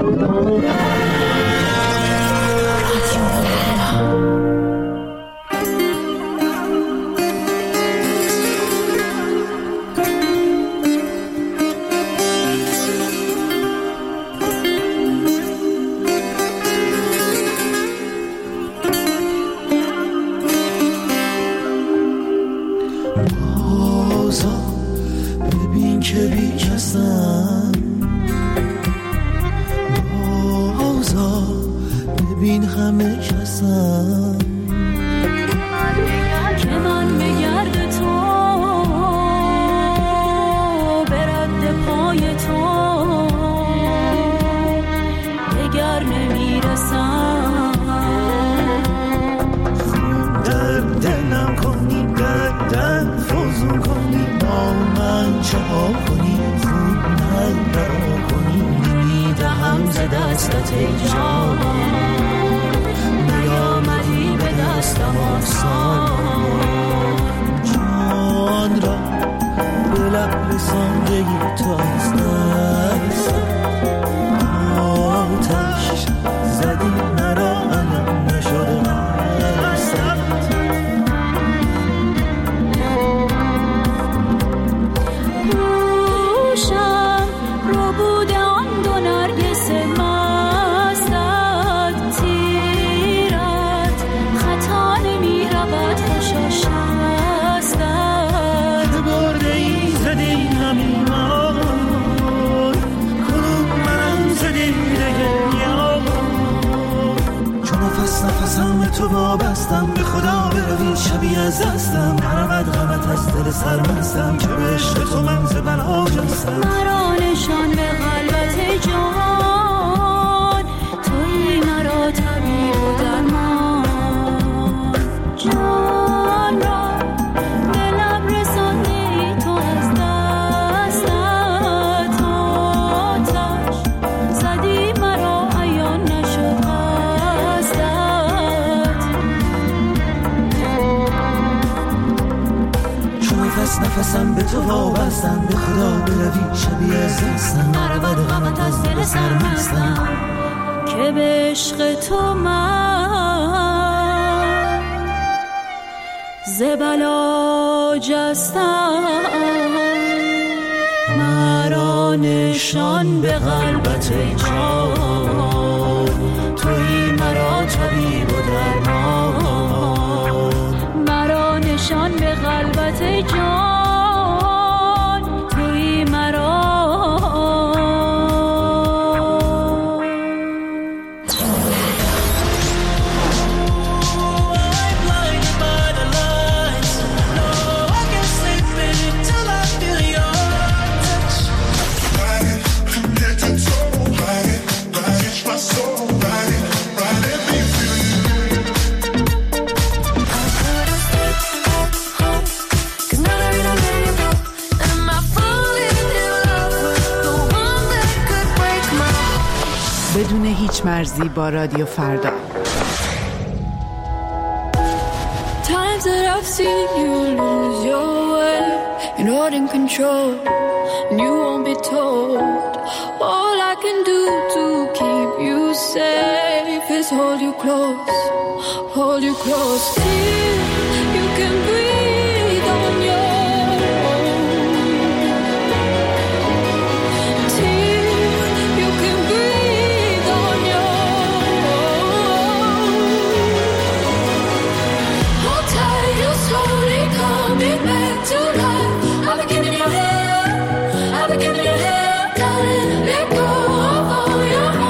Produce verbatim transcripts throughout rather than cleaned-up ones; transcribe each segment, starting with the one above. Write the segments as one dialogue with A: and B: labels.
A: تو وابستم به خدا بروی شبیه از دستم نرود غمت از دل سرمستم که به عشق تو من ز بلا جستم
B: مرا نشان به قلبت جان تویی مرا طبیب و درمان جان را به لب رساندی تو از دستت آتش زدی مرا عیان نشد
A: نفس نفسم به تو وابستم به خدا بروی شبیه از دستم نرود غمت از دل سرمستم
B: که به عشق تو من ز بلا جستم
A: مرا نشان به قلبت جان تویی مرا طبیب و درمان
B: مرا نشان به قلبت جان تویی مرا
C: بدون هیچ مرزی با رادیو فردا.
B: Times that I've seen you lose your way, you're not in control, and you won't be told. All I can do to keep you safe is hold you close, hold you close. Till you can breathe on your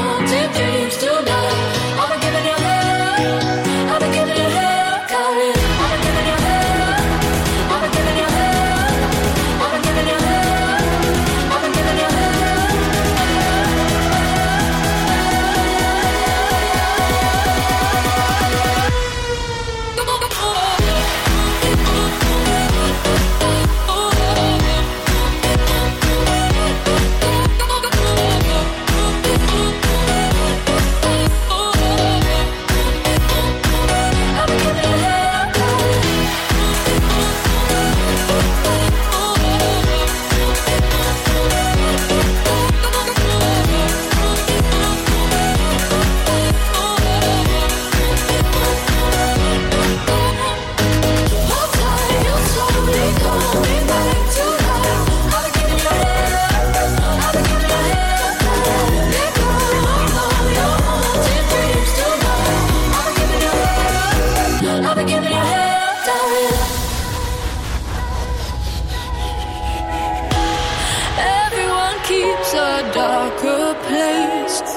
B: Got it.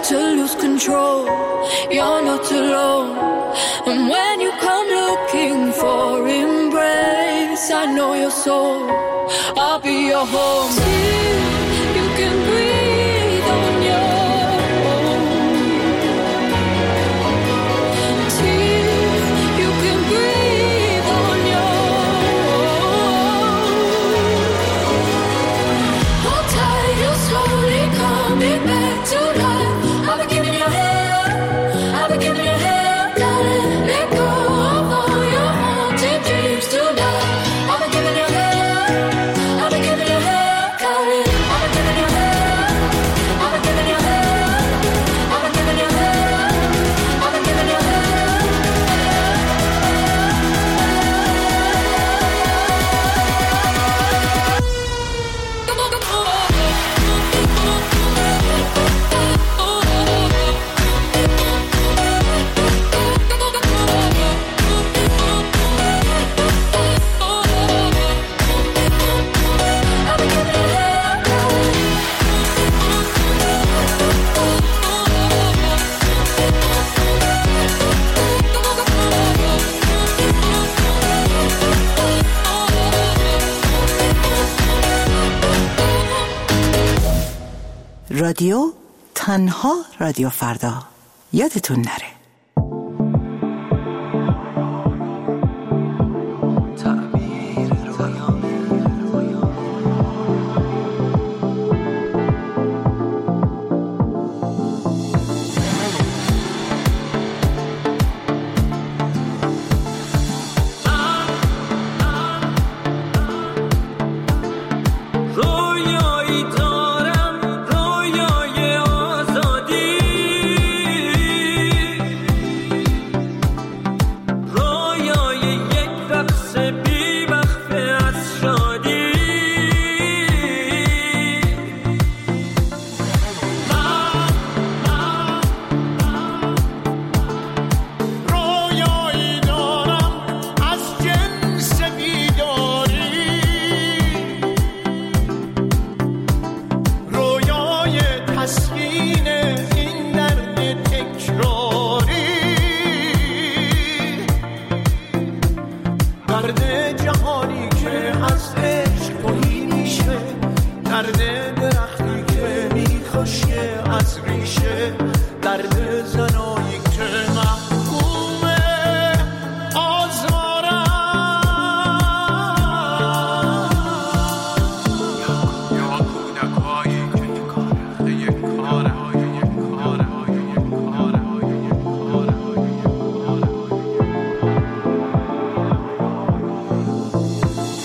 B: to lose control. You're not alone. And when you come looking for embrace, I know your soul. I'll be your home. Till you can breathe on your own. Till you can breathe on your own. Hold tight, you're slowly coming back to life. I'll be giving you hell. I'll be giving you hell, darling. Let go of all your haunted dreams tonight. I'll be giving you hell. I'll be giving you hell, darling. I'll be giving you hell. I'll be giving you hell. I'll be giving you hell. I'll be giving you hell. Come on, come on.
C: رادیو تنها رادیو فردا، یادتون نره.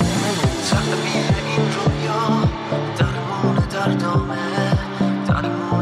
D: درمون دردامه درمون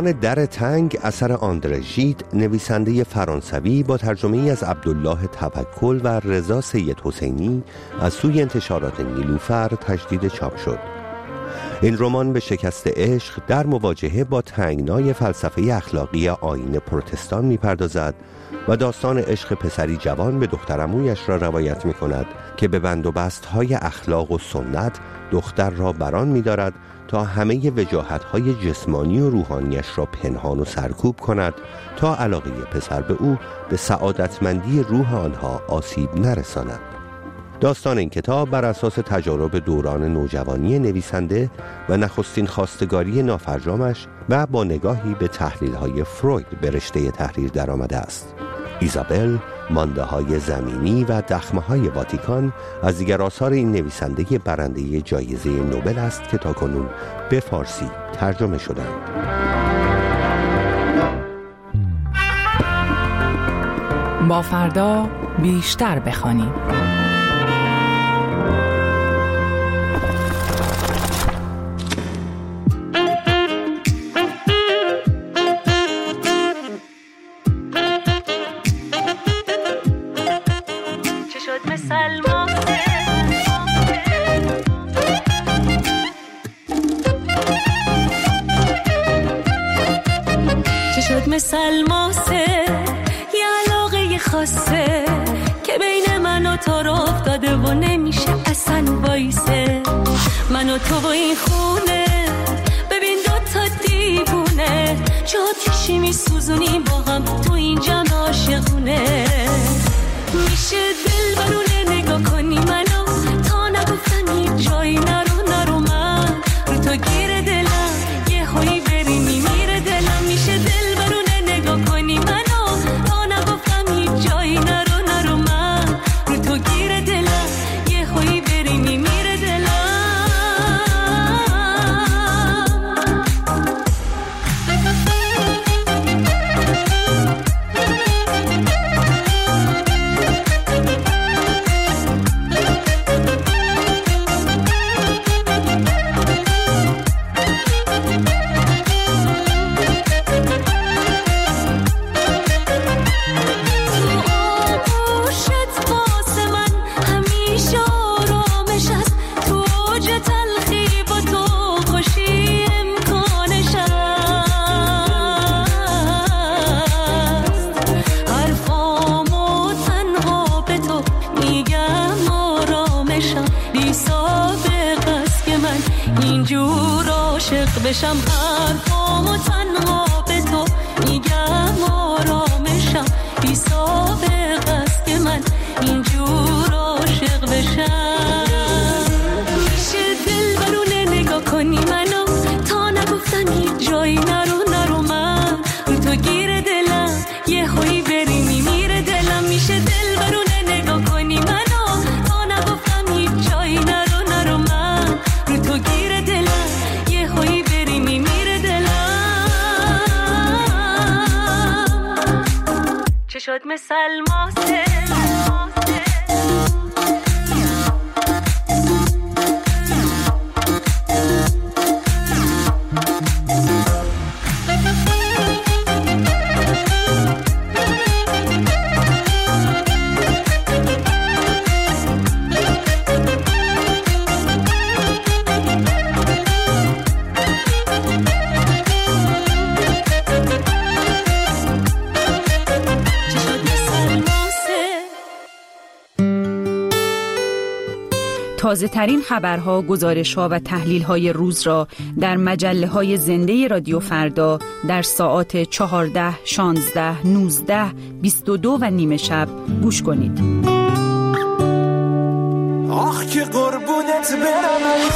D: رمان در تنگ اثر آندره ژید نویسنده فرانسوی با ترجمه‌ای از عبدالله توکل و رضا سید حسینی از سوی انتشارات نیلوفر تجدید چاپ شد. این رمان به شکست عشق در مواجهه با تنگنای فلسفه اخلاقی آیین پروتستان می‌پردازد و داستان عشق پسری جوان به دخترعمویش را روایت می‌کند که به بند و بست‌های اخلاق و سنت دختر را بران می‌دارد تا همه وجاهت‌های جسمانی و روحانیش را پنهان و سرکوب کند تا علاقه پسر به او به سعادتمندی روح آنها آسیب نرساند. داستان این کتاب بر اساس تجارب دوران نوجوانی نویسنده و نخستین خواستگاری نافرجامش و با نگاهی به تحلیل‌های فروید به رشته تحریر درآمده است. ایزابل، مانده‌های زمینی و دخمه‌های واتیکان از دیگر آثار این نویسنده برنده جایزه نوبل است که تاکنون به فارسی ترجمه شدند.
C: با فردا بیشتر بخوانیم.
E: سلماسه یه علاقه خاصه که بین من و تو رو افتاده و نمیشه اصلا وایسه. من و تو و این خونه ببین دوتا دیوونه چه آتیشی میسوزونیم با هم تو این جمع عاشقونه. میشه دل برونه نگاه کنی منو تا نگفتم هیچ جایی نرو نرو من رو تو گیر دلم یه هایی بری میمیره دلم. میشه دل برونه نگاه کنی منو تا نگفتم هیچ جایی نرو نرو من رو تو گیر دلم یه هایی بری میمیره دلم. بشم حرفامو تنها به تو میگم آرامشم بی سابق است که من اینجور عاشق بشم. میشه دل برونه نگاه کنی منو تا نگفتم هیچ جایی نرو نرو من رو تو گیر دلم یه هایی بری میمیره دلم. میشه دل برونه نگاه کنی منو تا نگفتم هیچ جایی نرو نرو من رو تو گیر دلم یه هایی بری میمیره دلم. چه شد مثل ماسه
F: تازه ترین خبرها، گزارش‌ها و تحلیل‌های روز را در مجله‌های زنده رادیو فردا در ساعات چهارده، شانزده، نوزده، بیست و دو و نیمه شب گوش کنید.
A: آخ که قربونت برم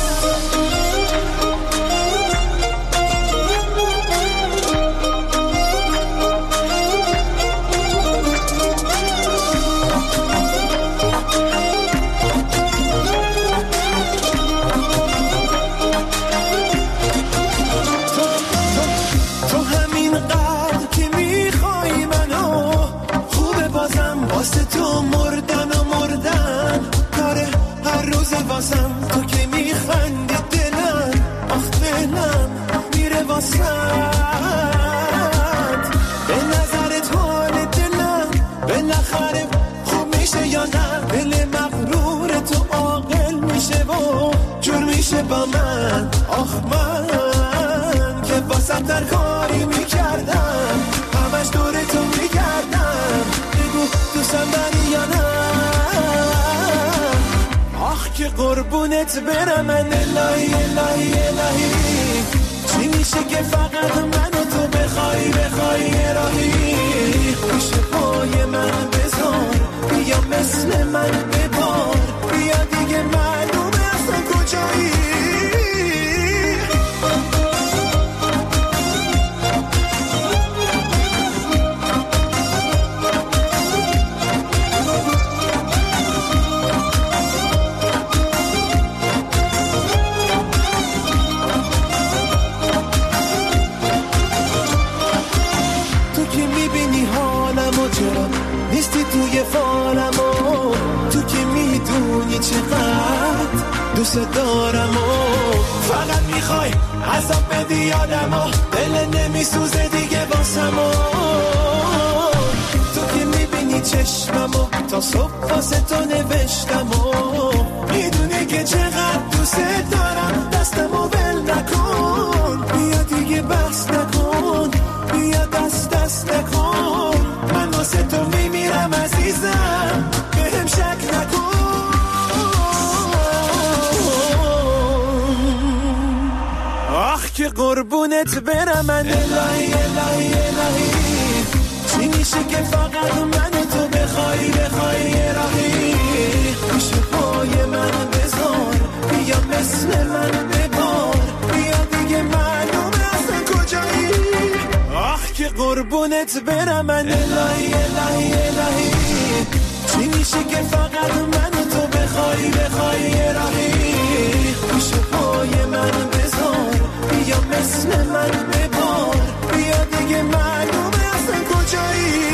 A: تو که میخندی دل که قربونت برم من الهی الهی الهی چی میشه که فقط من و تو بخوای بخوای راهی پیش پای من بذار بیا مثل من ببار بیا دیگه معلومه اصلا کجایی نیستی توی فالم و تو که میدونی چقدر دوست دارم و فقط میخوای عذاب بدی یادم و دل نمیسوزه دیگه واسم و تو که میبینی چشمم و تا صبح واسه تو نوشتم و میدونی که چقدر دوست دارم دستم و ول نکن بیا دیگه بس نکن بیا دست دست نکن من واسه تو میمیرم عزیزم بهم شک نکن آخ که قربونت برم من الهی الهی الهی چی میشه که فقط من و تو بخوای بخوای راهی پیش پای من بذار بیا مثل من ببار بیا دیگه معلومه اصلا کجایی آخ که قربونت برم من الهی الهی الهی چی میشه که فقط من و تو بخوای بخوای راهی پیش پای من بذار بیا مثل من ببار بیا دیگه معلومه اصلا کجایی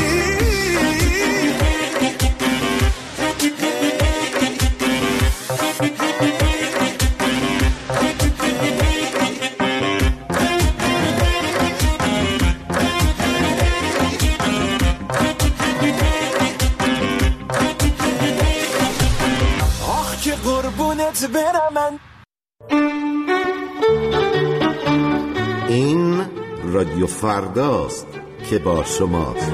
A: برم من.
G: این رادیو فرداست که با شماست.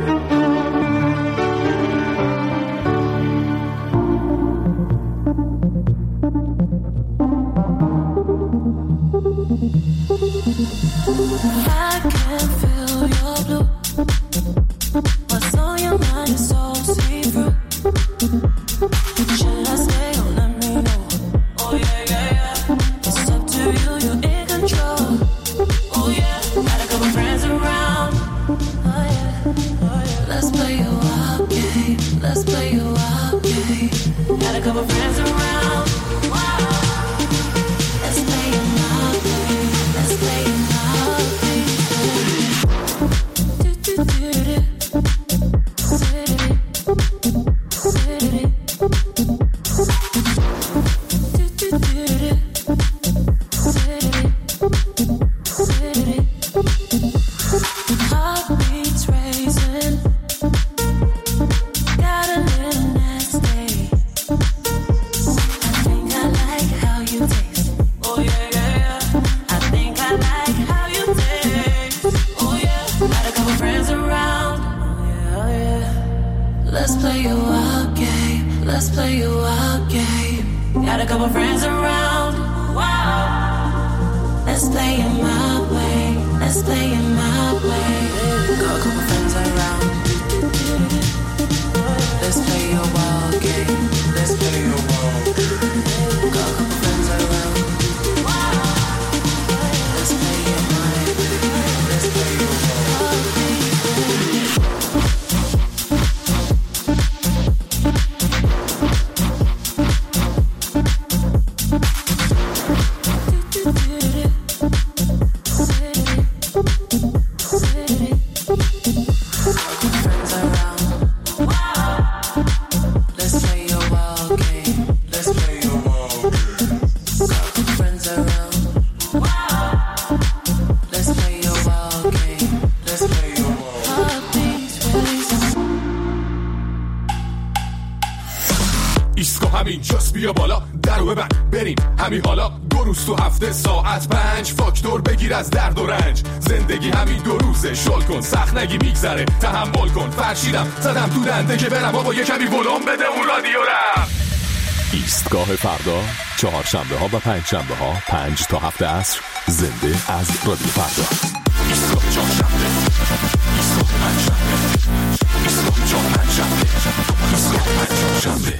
H: فرشیدم زدم تو دنده که برم بابا یه کمی ولوم بده اون رادیو رم ایستگاه فردا، چهارشنبه ها و پنج شنبه ها پنج تا هفت عصر زنده از رادیو فردا. ایستگاه چهارشنبه، ایستگاه پنج شنبه، ایستگاه چهار پنج شنبه، ایستگاه پنج شنبه.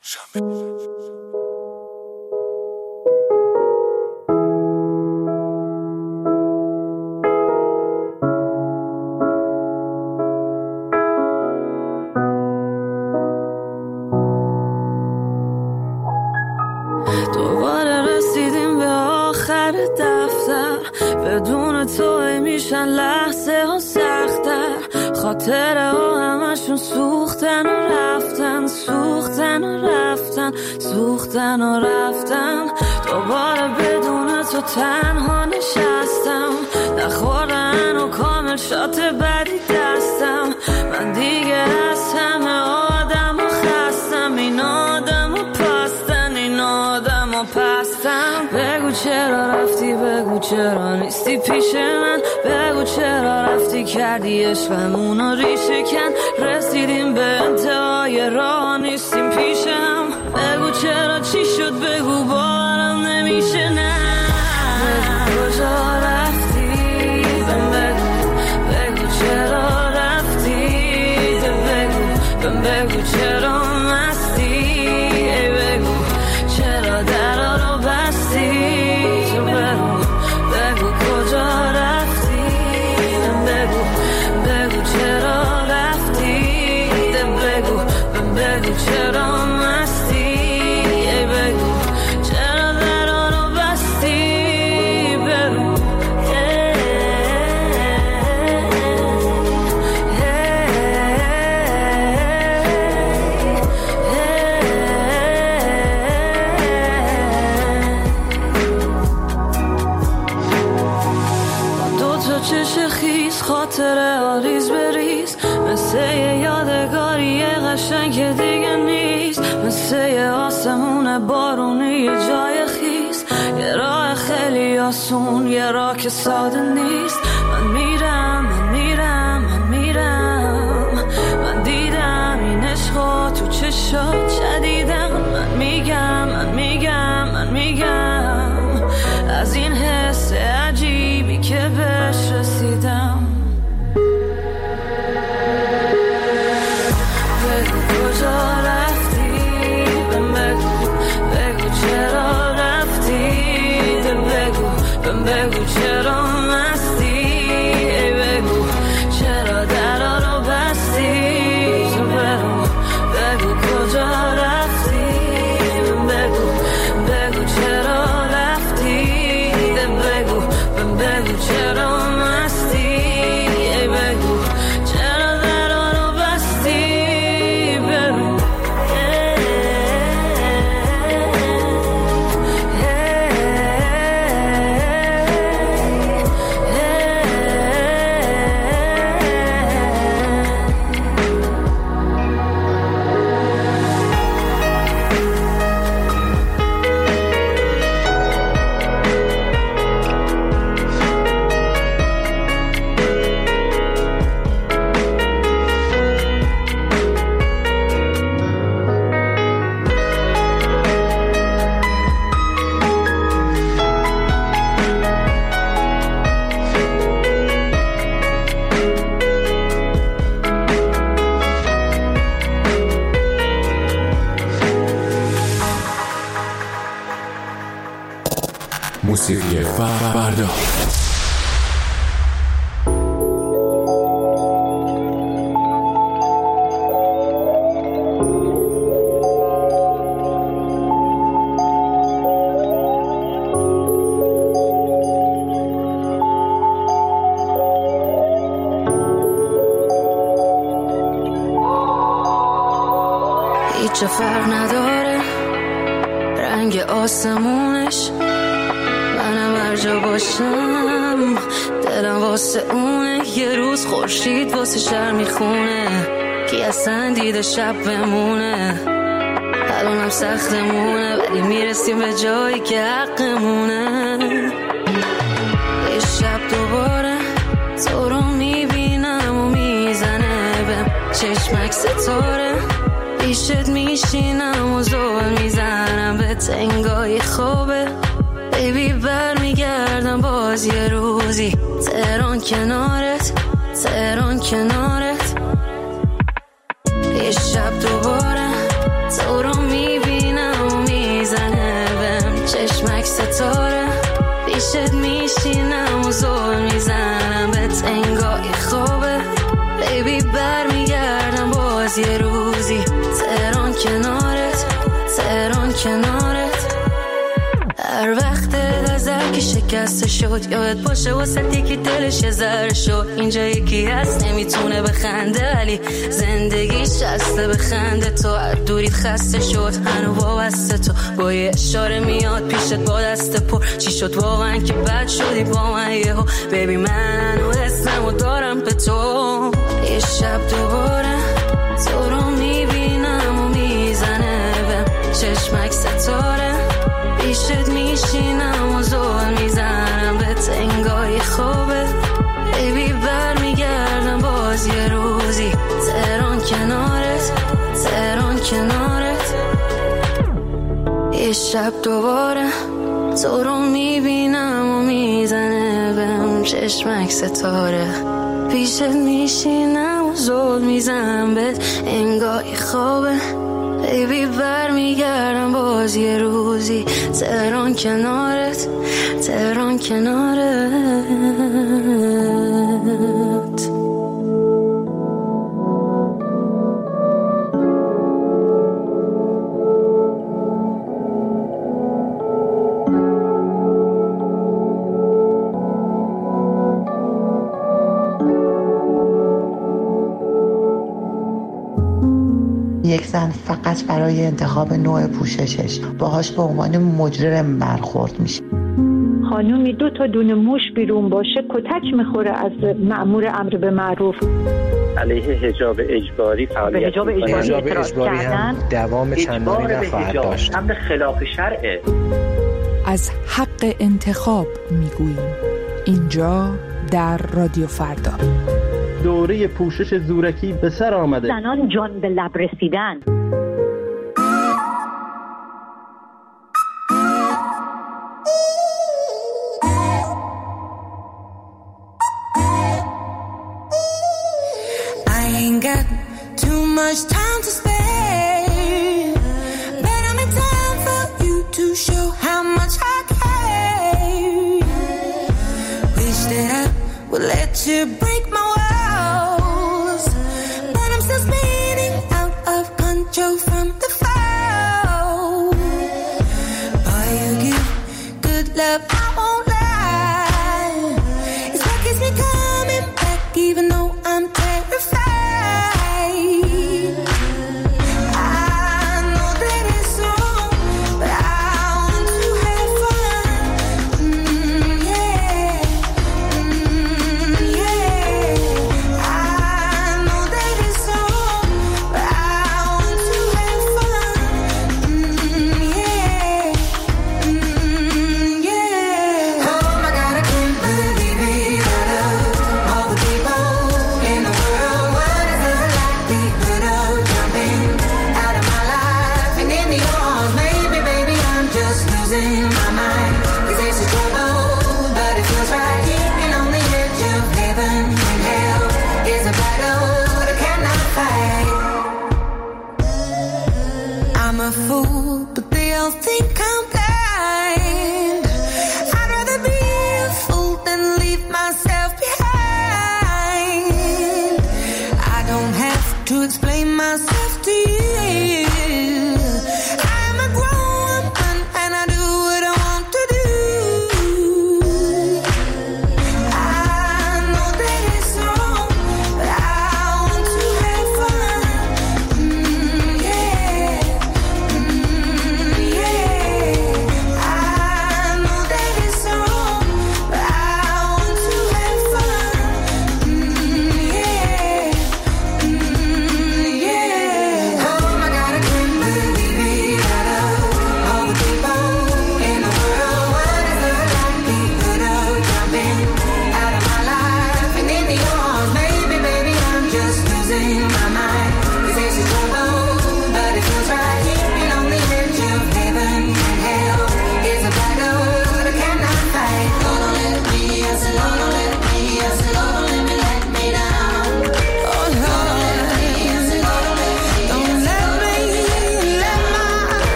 I: بدون تو میشن لحظه ها سخت‌تر، خاطره ها همشون سوختن و رفتن، سوختن و رفتن، سوختن و رفتن. دوباره بدون تو تنها نشستم، نخوردن و کامل شات بدی دستم. من دیگه از همه آدم و خستم، این آدم و پستن، این آدم و پستم. بگو چرا رفتی، بگو چرا نیستی پیش من، بگو چرا رفتی کردی عشقمونو ریشه کن. رسیدیم به انتهای راه نیستیم پیشم، بگو چرا چی شد، بگو باورم نمیشه. نه بگو کجا رفتی، بگو بگو چرا رفتی، بگو بگو چرا مستی، بگو چرا درا رو بستی. بگو کجا رفتی، بگو بگو چرا رفتی، بگو بگو چرا مستی، بگو چرا درا رو بستی. بگو چش خیز، خاطره آریز بریز، مثل یه یادگاری قشنگ که دیگه نیست، مثل یه آسمون بارونی یه جای خیز، یه راه خیلی آسون، یه راه که ساده نیست. من میرم، من میرم، من میرم، من دیدم این عشقا تو چشات شدیدم. من میگم، من میگم، من میگم از این حس عجیبی که بهش رسیدم. بگو کجا رفتی، بگو بگو چرا رفتی، بگو بگو چرا مستی، بگو چرا درا رو بستی. بگو بگو کجا رفتی، بگو بگو چرا رفتی، بگو بگو چرا مستی، بگو چرا درا رو بستی. بگو
H: موسیقی فردا.
I: هیچ فرق نداره رنگ آسمونش، منم هر جا باشم دلم واسه اونه. یه روز خورشید واسه شهر میخونه، کی اصلا دیده شب بمونه. الانم سختمونه ولی میرسیم به جایی که حقمونه. یه شب دوباره تو رو میبینم و میزنه به چشمک ستاره. پیشت میشینم و زول میزنم به تنگای خوبه بیبی بر میگردم باز یه روزی تهران کنارت تهران کنارت یه شب دوباره تو رو میبینم و میزنه بهم چشمک ستاره پیشت میشینم و زول میزنم به تنگای خوبه بیبی بر میگردم باز یه روزی تهران کنارت تهران کنارت هر وقت نظر که شکسته شد یاد باشه واسه که دلش یه ذره شد اینجا یکی هست نمیتونه بخنده ولی زندگیش هسته بخنده تو از دوریت خسته شد هنو وابسته تو با یه اشاره میاد پیشت با دست پر چی شد واقعا که بد شدی با من یهو بیبی من و اسممو دارم به تو یه شب دوباره تو رو میبینم و میزنه بهم چشمک ستاره پیشت میشینم و زول میزنم به تنگای خوبه بیبی بر میگردم باز یه روزی تهران کنارت تهران کنارت یه شب دوباره تو رو میبینم و میزنه بهم چشمک ستاره پیشت میشینم و زول میزنم به تنگای خوبه بیبی بر میگردم باز یه روزی تهران کنارت تهران کنارت
J: یک زن فقط برای انتخاب نوع پوششش باهاش به عنوان مجرم برخورد میشه.
K: خانومی دو تا دونه موش بیرون باشه کتک میخوره از مأمور امر به معروف.
L: علیه حجاب اجباری فعالیت
K: به حجاب اجباری اعتراض کردن
M: دوام چندانی نخواهد داشت.
L: امر خلاف شرعه.
N: از حق انتخاب میگوییم اینجا در رادیو فردا.
O: دوره پوشش زورکی به سر آمده.
K: زنان جان به لب رسیدن.
P: I ain't got too much time to spare, but I'm in time for you to show how much I care. Wish that I would let you break my walls, but I'm still spinning out of control from the fall. Boy, you give good love, I won't lie. It's like it's been coming back even though I'm terrified.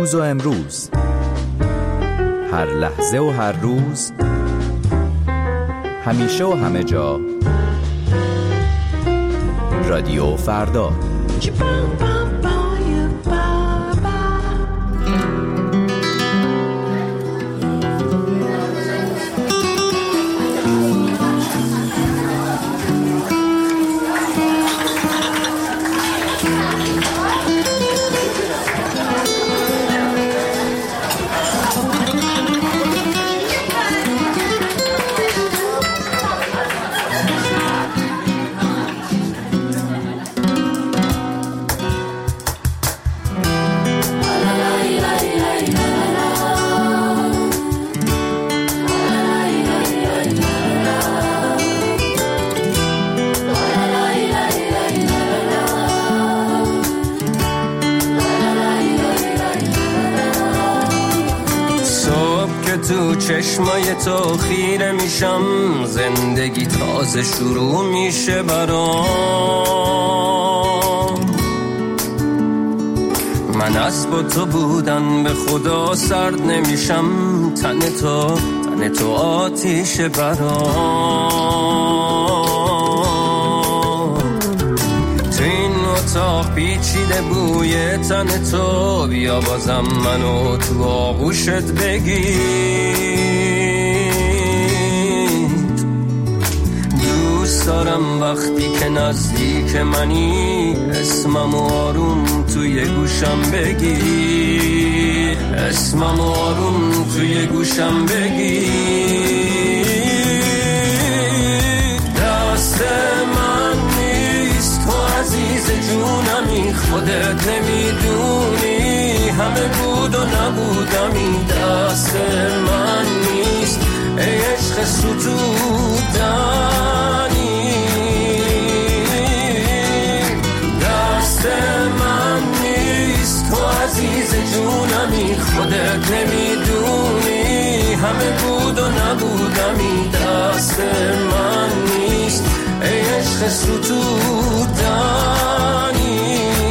Q: دیروز و امروز، هر لحظه و هر روز، همیشه و همه جا. رادیو فردا.
R: تو چشمای تو خیره میشم، زندگی تازه شروع میشه برام. من از با تو بودن به خدا سرد نمیشم، تن تو تن تو آتیش برام. تو این اتاق پیچیده بوی تن تو، بیا بازم منو تو آغوشت بگیر. دوست دارم وقتی که نزدیک منی، اسمم آروم توی گوشم بگی، اسمم آروم توی گوشم بگی. دست من نیست تو عزیز جونمی، خودت نمیدونی همه بود و نبودمی. دست من نیست ای عشق ستودنی، دست من نیست تو عزیز جونمی، خودت نمیدونی همه بود و نبودمی. دست من نیست ای عشق ستودنی.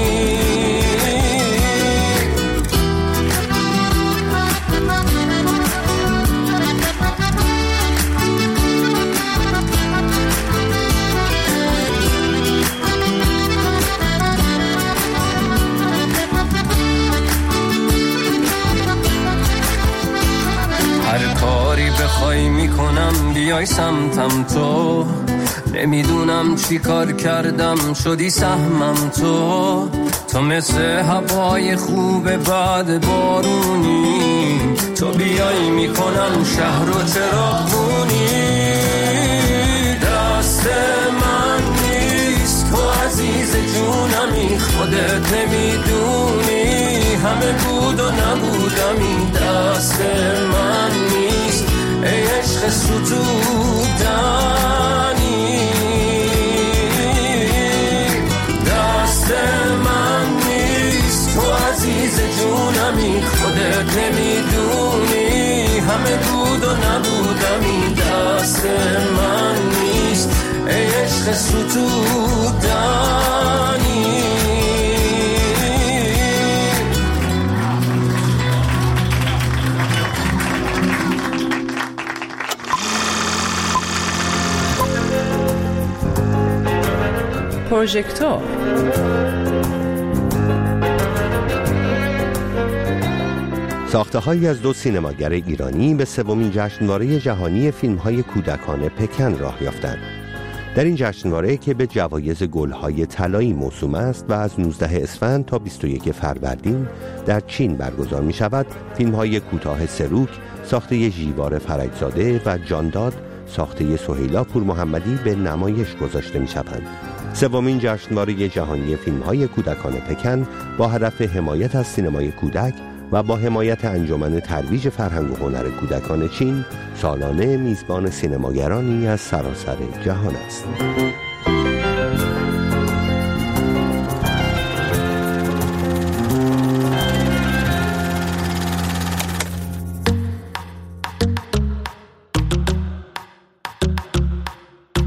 R: هر کاری بخوای میکنم بیای سمتم تو، نمیدونم چی کار کردم شدی سهمم تو. تو مثل هوای خوب بعد بارونی، تو بیای میکنم شهر رو چراغونی. دست من نیست تو عزیز جونمی، خودت نمیدونی همه بود و نبودمی. دست من نیست ای عشق ستودنی، دست من نیست تو عزیز جونمی، خودت نمیدونی همه بود و نبودمی. دست من نیست ای عشق ستودنی.
C: پروژکتور
D: ساخته‌هایی از دو سینماگر ایرانی به سومین جشنواره جهانی فیلم‌های کودکان پکن راه یافتند. در این جشنواره که به جوایز گل‌های طلایی موسوم است و از نوزدهم اسفند تا بیست و یکم فروردین در چین برگزار می‌شود، فیلم‌های کوتاه سروک ساخته ژیوار فرجزاده و جانداد ساخته سهیلا پورمحمدی به نمایش گذاشته می‌شوند. سومین جشنواره جهانی فیلم‌های کودکان پکن با هدف حمایت از سینمای کودک و با حمایت انجمن ترویج فرهنگ و هنر کودکان چین سالانه میزبان سینماگرانی از سراسر جهان است.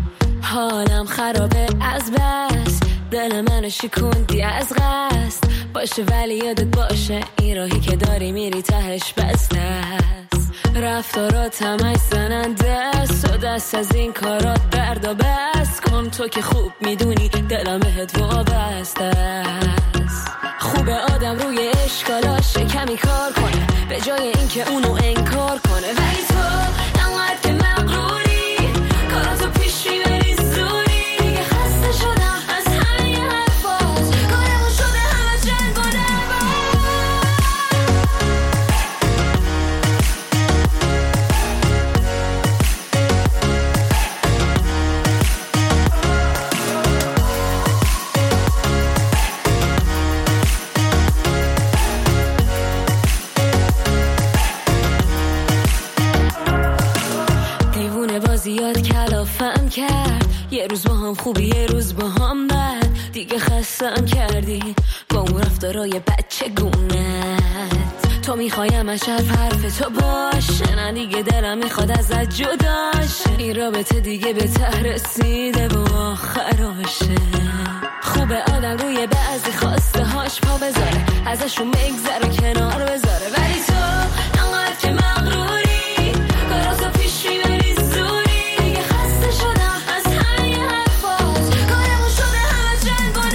E: حالم خرابه از بس، دل منو شکوندی از قصد.
I: باشه ولی یادت باشه این راهی که داری میری تهش بسته است. رفتارات همش زننده است و دست از این کارات بردا بس کن. تو که خوب میدونی دلم بهت وابسته است. خوبه آدم روی اشکالاش کمی کار کنه به جای اینکه اونو انکار کنه. ولی تو انقدر که مغروری کاراتو پیش میبری زوری. دیگه خسته شدم از همه حرفات کارمون شده همه جنگ و زیاد کلافم کرد. یه روز با هم خوبی یه روز با هم بد. دیگه خستم کردی با اون رفتارای بچه گونت. تو میخوایم از شرف حرف تو باشه نه دیگه دلم میخواد ازت جداش. این رابطه دیگه به ته رسیده و آخراشه. خوبه آدم روی بعضی خواسته هاش پا بذاره ازشون بگذره کنار بذاره. ولی تو انقدر که مغروری کاراتو پیش میبری شدم از همه حرفات کارمون شده همه جنگ و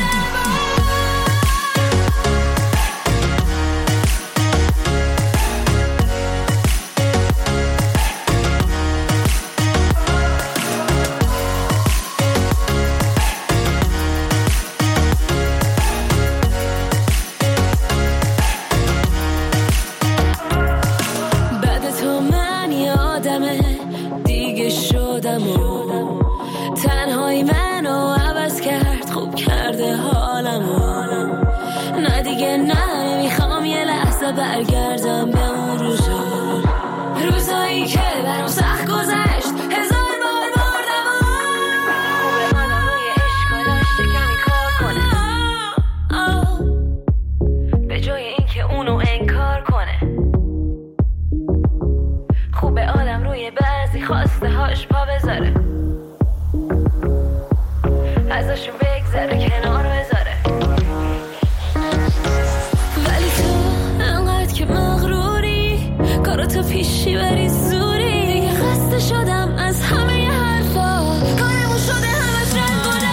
I: بعد تو من یادمه دیگه شدم و تنهایی منو عوض کرد خوب کرده حالمو. نه دیگه نه نمیخوام یه لحظه برگردم به اون روزا روزایی که برام سخت گذشت هزار بار بردم و خوبه آدم روی اشکالاش کمی کار کنه به جای اینکه اونو انکار کنه. خوبه آدم روی بعضی خواسته هاش پا بذاره ازشون بگذره کنار بذاره. ولی تو انقدر که مغروری کاراتو پیشی بری زوری. دیگه خسته شدم از همه حرفا کارمون شده همه جنگ و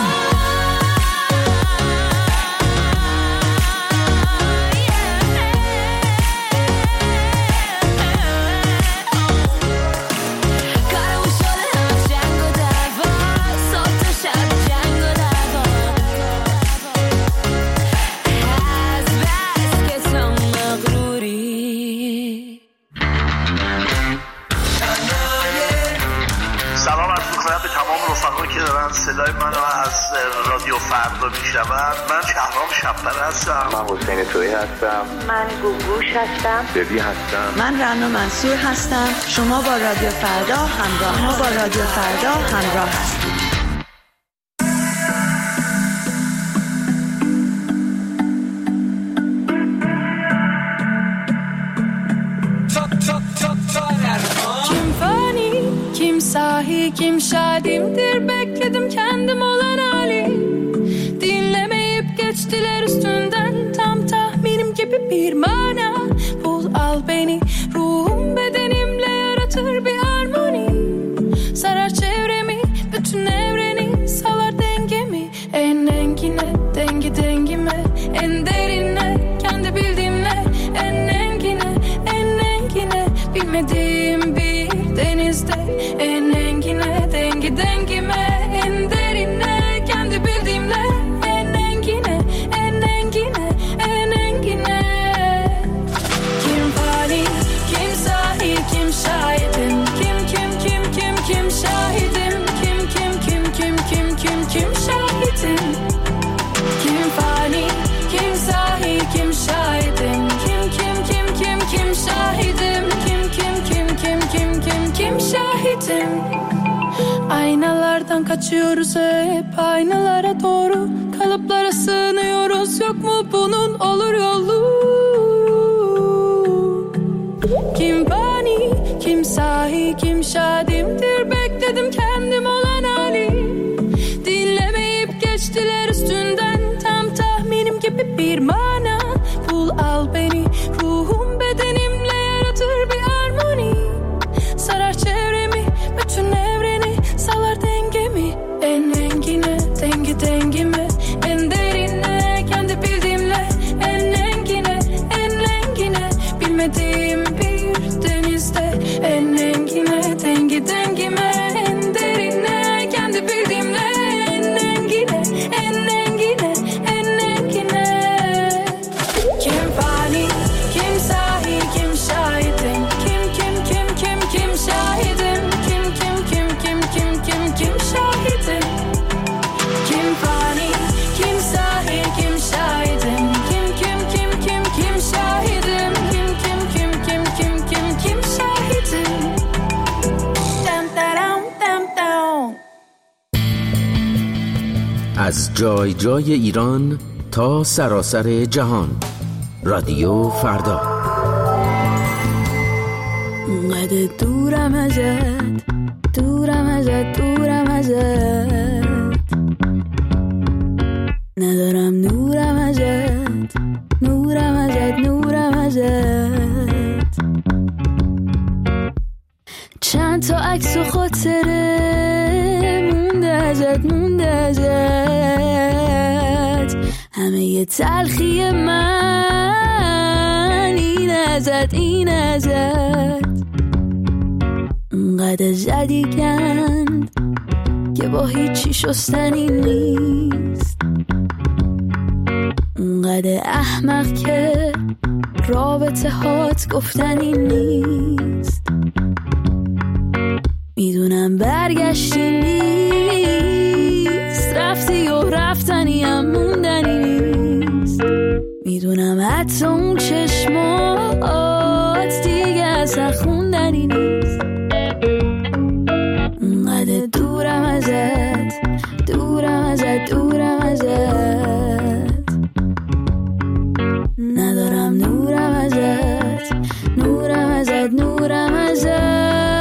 S: که دارن صدای منو از رادیو فردا میشنون. من شهرام شب‌پر هستم.
L: من حسین تویی هستم.
K: من گوگوش هستم.
L: ببی هستم.
T: من رنا منصور هستم. شما با رادیو فردا همراه ما با رادیو فردا همراه هستید.
U: Kim sahi kim şadimdir bekledim kendim olan hali. Dinlemeyip geçtiler üstünden tam tahminim gibi bir mana. Bul al beni ruhum bedenimle yaratır bir harmoni. Sarar çevremi bütün evreni salar dengemi. En engine dengi dengime en derine kendi bildiğimle. En engine en engine bilmediğim bir denizde. En engine dengi dengime en derine kendi bildiğimle. En engine en engine en engine. Kim fani kim sahi kim şahidim. Kim kim kim kim kim şahidim. Kim kim kim kim kim kim kim şahidim. Kim fani kim sahi kim şahidim. Kim kim kim kim kim şahidim. Kim kim kim kim kim kim kim şahidim. Aynalardan kaçıyoruz hep aynalara doğru. Kalıplara sığınıyoruz yok mu bunun olur yolu. Kim fani kim sahi kim şadimdir bekledim kendim olan hali. Dinlemeyip geçtiler üstünden tam tahminim gibi bir mana. En engine dengi dengime, en derine kendi bildiğimle. En engine, en engine, en engine. Kim fani, kim sahi, kim şahidim? Kim kim kim kim kim şahidim? Kim kim kim kim kim kim kim şahidim? Kim fani, kim sahi, kim şahidim? Kim kim kim kim kim şahidim? Kim kim kim kim kim kim kim şahidim? Dam dam dam dam.
B: از جای جای ایران تا سراسر جهان، رادیو فردا.
U: اونقدر دورم ازت، دورم ازت، دورم ازت، ندارم نورم ازت، نورم ازت، نورم ازت. چند تا عکس و خاطره مونده ازت، مونده ازت. همه یه تلخی من این ازت، این ازت. اونقدر زدی کند که با هیچی شستنی نیست. اونقدر احمق که رابطه هات گفتنی نیست. میدونم برگشتی نیست، رفتی و رفتنی هم موندنی نیست. میدونم حتی اون چشمات دیگه اصلا خوندنی نیست. اونقدر دورم ازت، دورم ازت، دورم ازت، ندارم نورم ازت، نورم ازت، نورم ازت.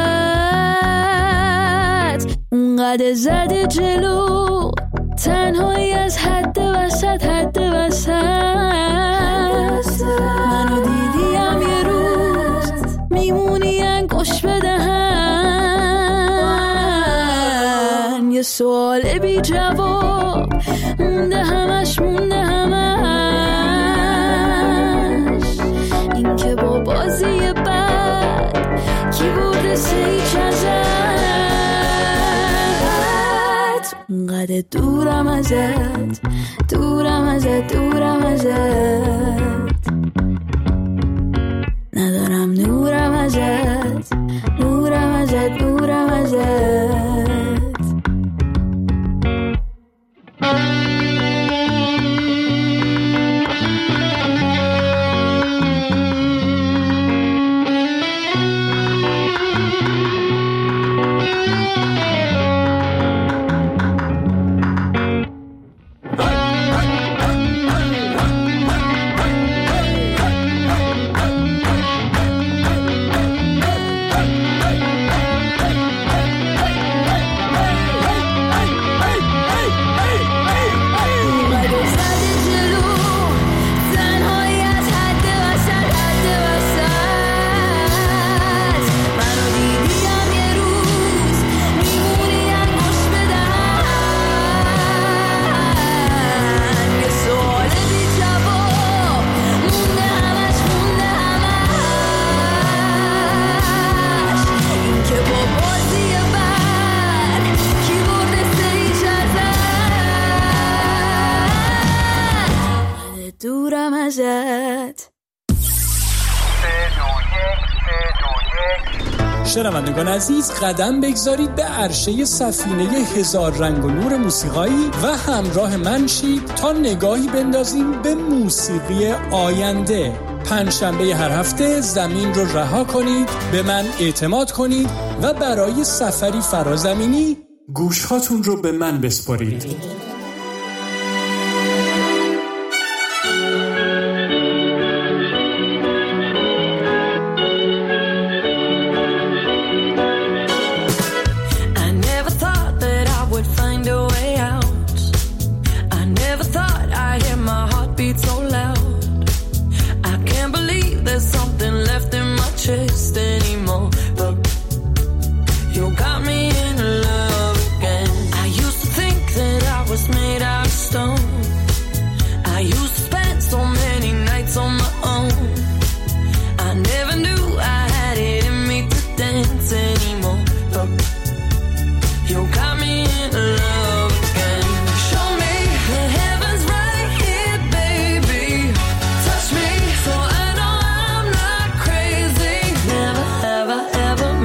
U: اونقدر زده جلو تنهایی از حد وسط، حد وسط. منو دیدیم یه روز میمونی انگوش بدهن. یه سوال بی جواب مونده همش، مونده همش. این که با بازی بد کی برده سیچ ازت. اونقدر دورم ازت، دورم ازت، دورم ازت، ندارم نورم ازت، نورم ازت، نورم ازت. دورم ازت.
V: شنوندگان عزیز، قدم بگذارید به عرشه سفینه هزار رنگ و نور موسیقایی و همراه من شید تا نگاهی بندازیم به موسیقی آینده. پنجشنبه هر هفته زمین رو رها کنید، به من اعتماد کنید و برای سفری فرازمینی گوشهاتون رو به من بسپارید.
I: You got me in love again. I used to think that I was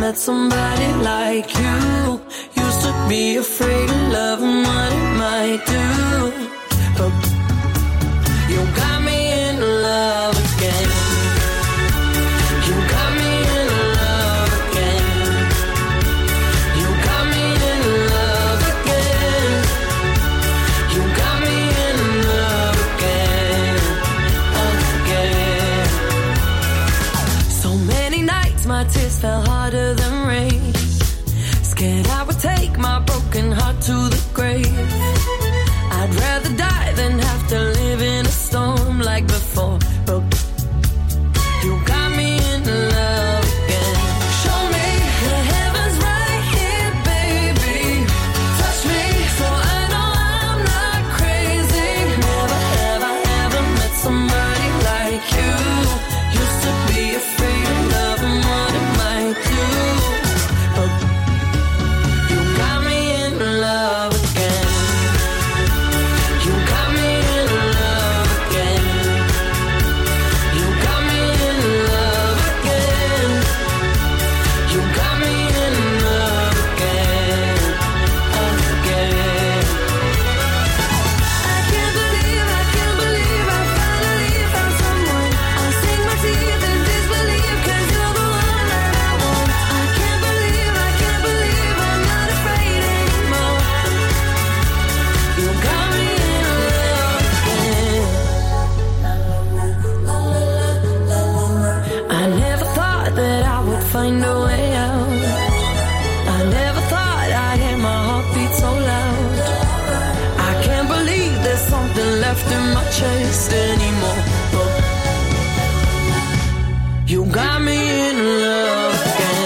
I: met somebody like you. Used to be afraid of love and what it might do, but you got me in love again. You got me in love again. You got me in love again. You got me in love again, again. So many nights my tears fell harder than rain. Scared I would take my broken heart to the grave. I'd rather die than have to live in a storm like before. But you got me in love again. Show me the heavens right here, baby. Touch me so I know I'm not crazy. Never have I ever met somebody like you. Used to be afraid of love and what it might do, but you got me in love again. You got me in love again. You got me in love again. You got me in love again, again. I can't believe, I can't believe I finally found someone. I'll sink my teeth in disbelief, 'cause you're the one that I want. I can't believe, I can't believe I'm not afraid anymore. You got me in love again. I never thought that I would find a way out. I never thought I'd hear my heartbeat so loud. I can't believe there's something left in my chest anymore, but you got me in love again.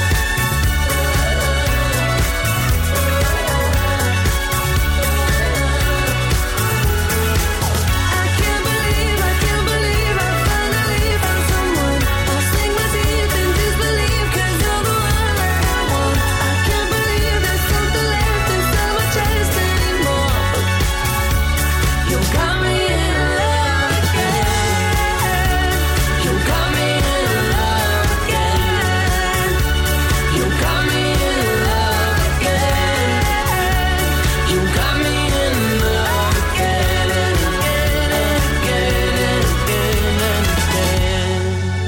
I: I can't believe, I can't believe I finally found someone. I'll sink my teeth in disbelief, 'cause you're the one that I want. I can't believe there's something left inside my chest anymore. You got me in love again. You got me in love again. You got me in love again. You got me in love again and again and again and again and again.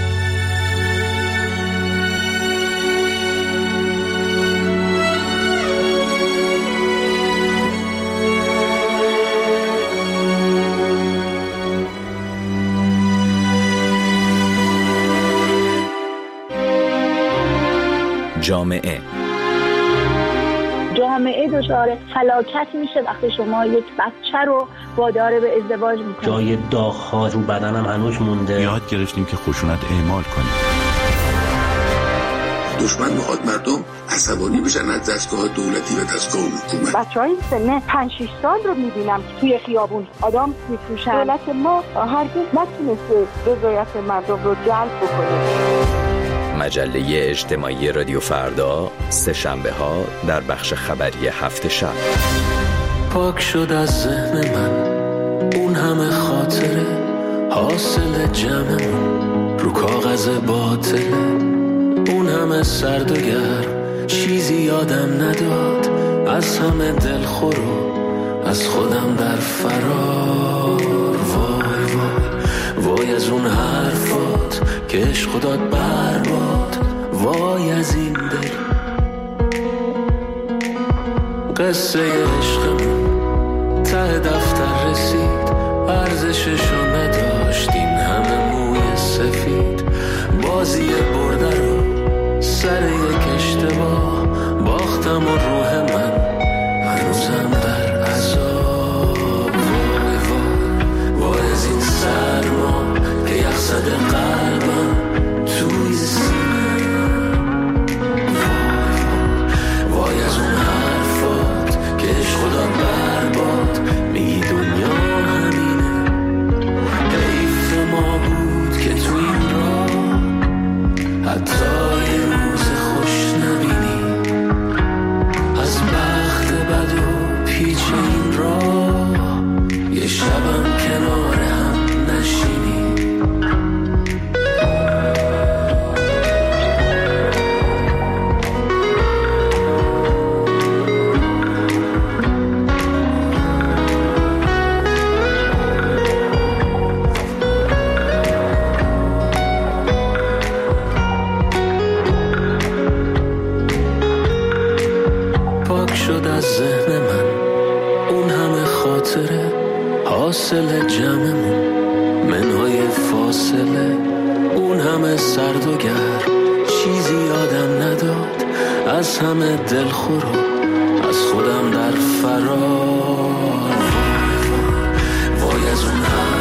Q: جامعه
K: جامعه دچار فلاکت میشه وقتی شما یک بچه رو وادار به ازدواج میکنید.
A: جای داغ‌ها رو بدنم هنوز مونده.
F: یاد گرفتیم که خشونت اعمال کنیم.
W: دشمن میخواد مردم عصبانی بشن از دستگاه دولتی و دستگاه حکومت.
K: بچه‌های سن پنج شش سال رو میبینم که توی خیابون آدم میفروشن. دولت ما هرگز نتونسته رضایت مردم رو جلب بکنه.
Q: مجله اجتماعی رادیو فردا، سه شنبه ها در بخش خبری هفت شب.
X: پاک شد از ذهن من اون همه خاطره، حاصل جمعمون رو کاغذ باطله. اون همه سرد و گرم چیزی یادم نداد، از همه دلخور و از خودم در فرار. وای وای وای از اون حرفات که عشق داد برباد. وای از این دل قصه عشقمون ته دفتر رسید، ارزششو نداشت این همه موی سفید. بازی برده رو سر یک اشتباه باختم و روح من هنوزم در عذاب. وای وای وای از این سرما که یخزده قلبم توی سینه. وای وای وای از اون حرفات که عشق داد برباد. میگی دنیا همینه که از ذهن من، اون همه خاطره حاصل جمعمون، منهای فاصله اون همه سرد و گرم، چیزی یادم نداد از همه دلخور و از خودم در فرار. وای از اون همه